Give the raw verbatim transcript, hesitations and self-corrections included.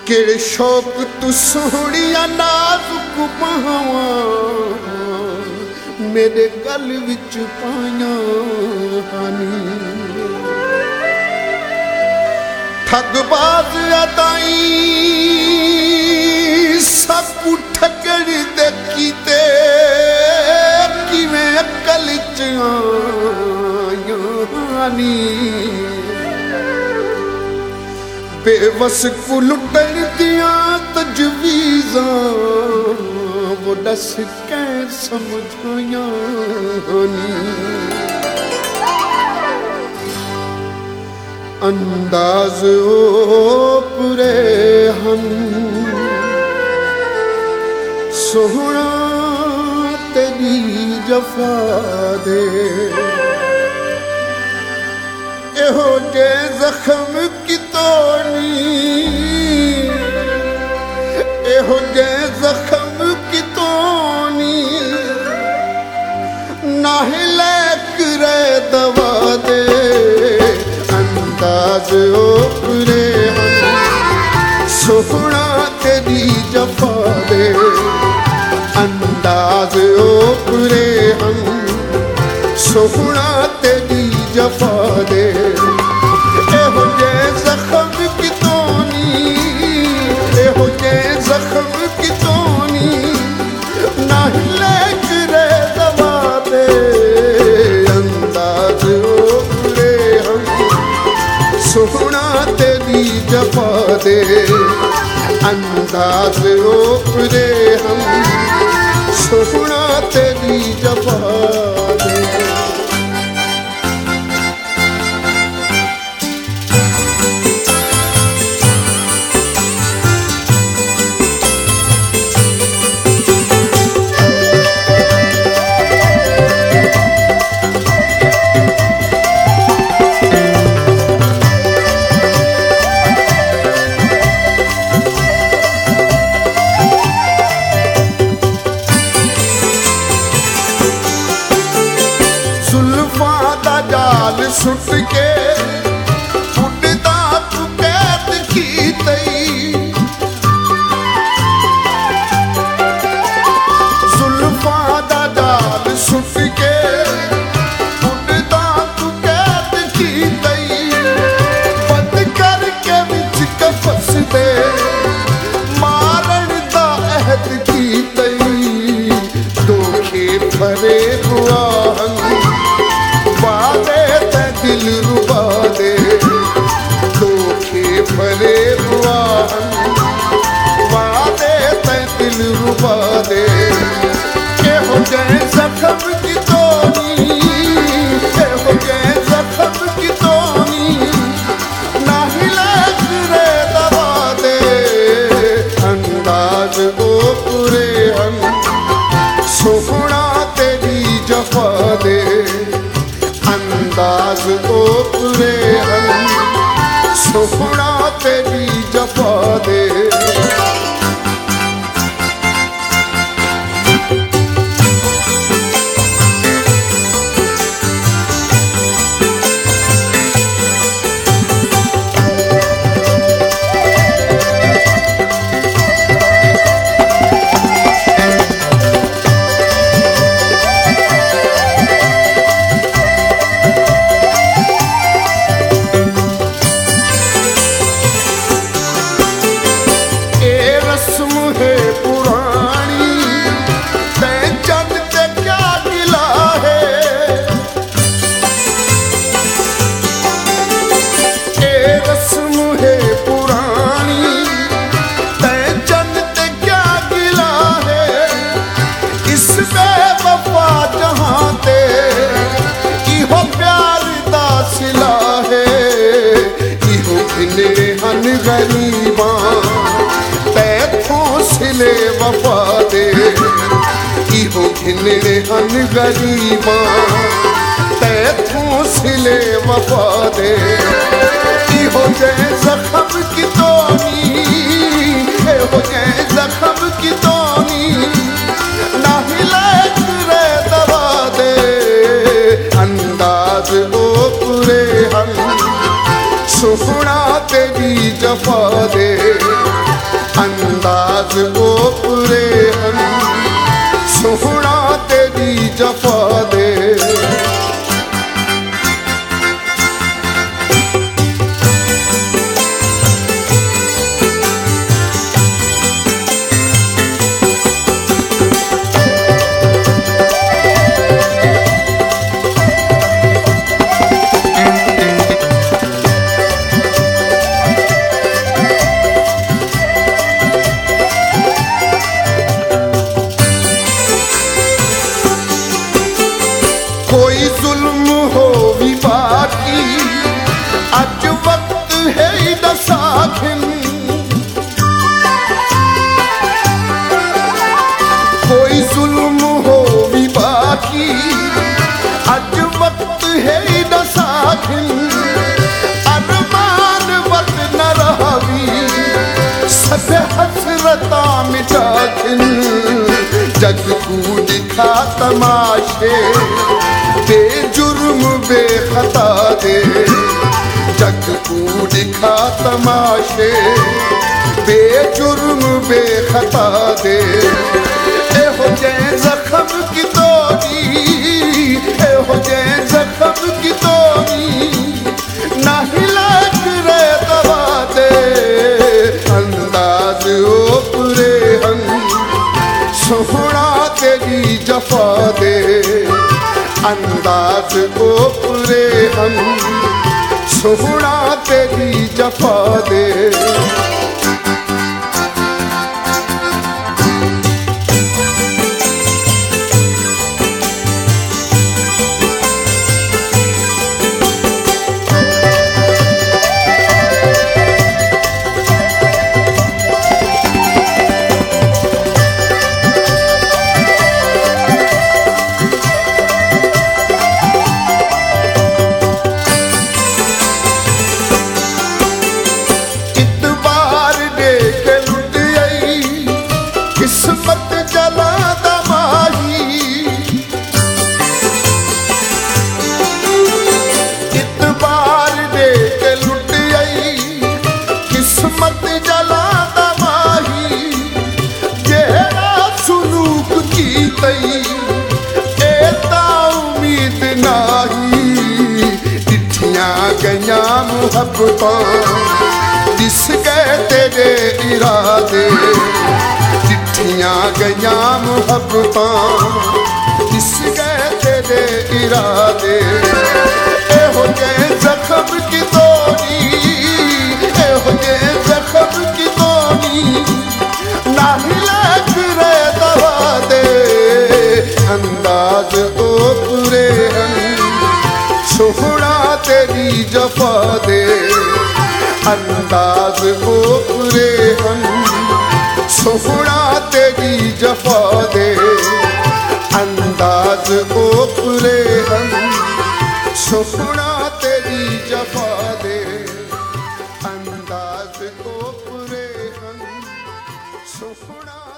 केड़े शौक तू सोहणिया नाजुक बावां मेरे गल विच पाया हानी ठगबाज अदाई सब ठगड़ दे कीते किवें अकल च आया हानी बेवस को लुटन दिया तजवीज़ा वो दस कै समझाया अंदाज ओ पूरे हम सोहना तेरी जफा दे एहो जे जख्म की तोनी एहो जे जख्म की तोनी नाहिले करे दवा दे अंदाज ओ पूरे हम सोहना तेरी जफा दे अंदाज ओ पूरे हम सोहना तेरी जफा दे एहो जे जख्म की तोनी एहो जे जख्म की तोनी नाहिले करे दवा दे अंदाज ओ पूरे हम सोहना तेरी जफा दे अंदाज ओ पूरे हम सोहना तेरी जफा दे सुट के उड़दा तू कैद की तई जुल्फा दा जाल सुट के उड़दा तू कैद की तई बंद करके विच कफस दे मारन दा अहद की तई धोखे भरे दुआहन वादे दिल रुबा दे धोखे भरे दुआहन वादे ते दिल रुबा दे एहो जे जख्म की तोनी एहो जे जख्म की तोनी नाहिले करे दवा दे अंदाज ओ पूरे हम सोहना तेरी जफा दे अंदाज ओ पूरे हम सोहना तेरी जफा दे गरीबा तैथों सिले वफा दे इहो घिनरे हन गरीबा तैथों सिले वफा दे इहो जे जख्म की तोनी एहो जे जख्म की तोनी नाहिले करे दवा दे अंदाज ओ पूरे हम सोहना तेरी जफा दे जग को दिखा तमाशे बेजुर्म बेखता दे, जग को दिखा तमाशे बेजुर्म बेखता दे। एहो जे जख्म की तोड़ी, एहो जे जख्म की तोड़ी नहीं लग रे दवा दे। अंदाज ओपरे हम सोहना तेरी जफा दे, अंदाज ओपरे हम सोहना तेरी जफा दे। किस्मत जला दमाही, इतबार दे के लुट आई, किस्मत जला दमाही। जेड़ा सुलूक की तई एता उम्मीद नाही, चिट्ठियां गया मुहब्बतां दिस गए तेरे इरादे, चिट्ठियां गया मुहब्बतां दिस गए तेरे इरादे। एहो जे जख्म की तोड़ी, एहो जे जख्म की तोड़ी नहीं लग रे दवा दे। अंदाज ओपरे हम सोहना तेरी जफा दे, अंदाज ओपरे हम सोहना तेरी जफा दे। अंदाज ओपरे हम सोहना तेरी जफा दे, अंदाज ओपरे हम सोहना